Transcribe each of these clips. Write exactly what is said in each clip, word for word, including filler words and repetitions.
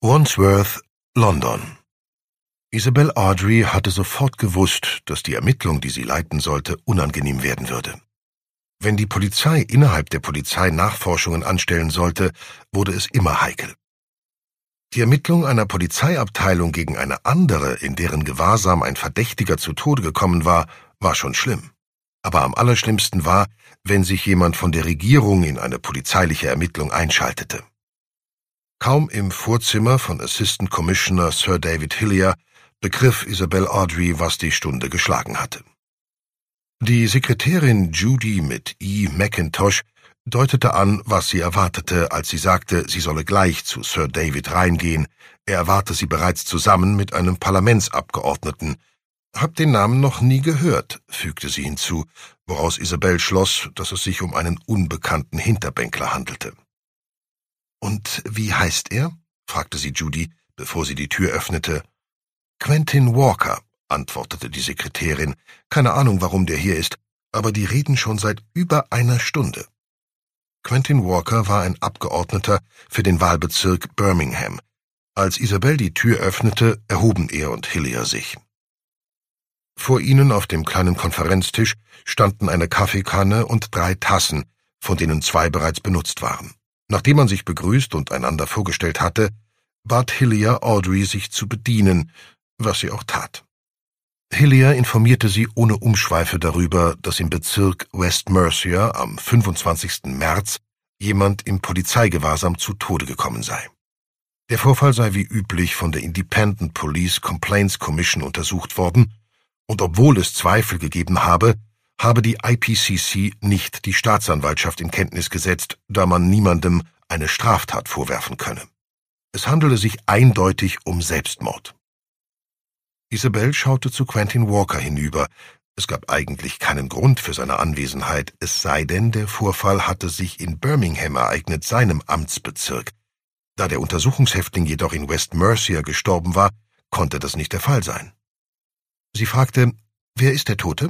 Wandsworth, London. Isabel Awdry hatte sofort gewusst, dass die Ermittlung, die sie leiten sollte, unangenehm werden würde. Wenn die Polizei innerhalb der Polizei Nachforschungen anstellen sollte, wurde es immer heikel. Die Ermittlung einer Polizeiabteilung gegen eine andere, in deren Gewahrsam ein Verdächtiger zu Tode gekommen war, war schon schlimm. Aber am allerschlimmsten war, wenn sich jemand von der Regierung in eine polizeiliche Ermittlung einschaltete. Kaum im Vorzimmer von Assistant Commissioner Sir David Hillier begriff Isabel Awdry, was die Stunde geschlagen hatte. Die Sekretärin Judy mit E. Mackintosh deutete an, was sie erwartete, als sie sagte, sie solle gleich zu Sir David reingehen. Er erwarte sie bereits zusammen mit einem Parlamentsabgeordneten. »Hab den Namen noch nie gehört«, fügte sie hinzu, woraus Isabel schloss, dass es sich um einen unbekannten Hinterbänkler handelte. »Und wie heißt er?« fragte sie Judy, bevor sie die Tür öffnete. »Quentin Walker«, antwortete die Sekretärin. »Keine Ahnung, warum der hier ist, aber die reden schon seit über einer Stunde.« Quentin Walker war ein Abgeordneter für den Wahlbezirk Birmingham. Als Isabel die Tür öffnete, erhoben er und Hillier sich. Vor ihnen auf dem kleinen Konferenztisch standen eine Kaffeekanne und drei Tassen, von denen zwei bereits benutzt waren. Nachdem man sich begrüßt und einander vorgestellt hatte, bat Hillier Awdry, sich zu bedienen, was sie auch tat. Hillier informierte sie ohne Umschweife darüber, dass im Bezirk West Mercia am fünfundzwanzigsten März jemand im Polizeigewahrsam zu Tode gekommen sei. Der Vorfall sei wie üblich von der Independent Police Complaints Commission untersucht worden, und obwohl es Zweifel gegeben habe, habe die I P C C nicht die Staatsanwaltschaft in Kenntnis gesetzt, da man niemandem eine Straftat vorwerfen könne. Es handele sich eindeutig um Selbstmord. Isabel schaute zu Quentin Walker hinüber. Es gab eigentlich keinen Grund für seine Anwesenheit, es sei denn, der Vorfall hatte sich in Birmingham ereignet, seinem Amtsbezirk. Da der Untersuchungshäftling jedoch in West Mercia gestorben war, konnte das nicht der Fall sein. Sie fragte, wer ist der Tote?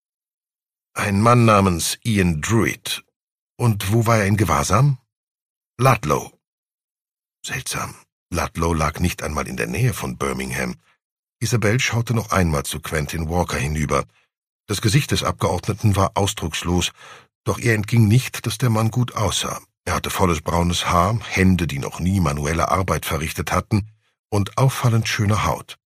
Ein Mann namens Ian Druitt. Und wo war er in Gewahrsam? Ludlow. Seltsam. Ludlow lag nicht einmal in der Nähe von Birmingham. Isabel schaute noch einmal zu Quentin Walker hinüber. Das Gesicht des Abgeordneten war ausdruckslos, doch ihr entging nicht, dass der Mann gut aussah. Er hatte volles braunes Haar, Hände, die noch nie manuelle Arbeit verrichtet hatten, und auffallend schöne Haut.